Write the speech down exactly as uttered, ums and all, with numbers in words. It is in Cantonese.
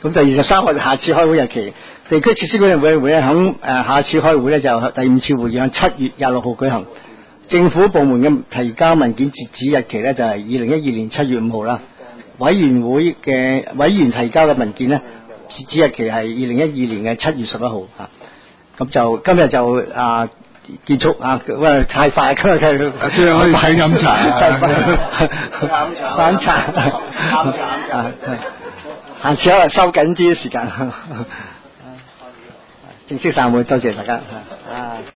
咁就二十三號下次開會日期，地區設施管理委員會咧響誒下次開會咧就第五次會議喺七月廿六號舉行。政府部門嘅提交文件截止日期咧就係二零一二年七月五號啦。委員會嘅委員提交嘅文件咧截止日期係二零一二年嘅七月十一號啊。咁就今日就啊結束啊，喂太快今日嘅， 即係可以睇飲茶啊， 飲茶，飲茶啊，下次可能收緊啲時間。正式散會，多謝大家啊。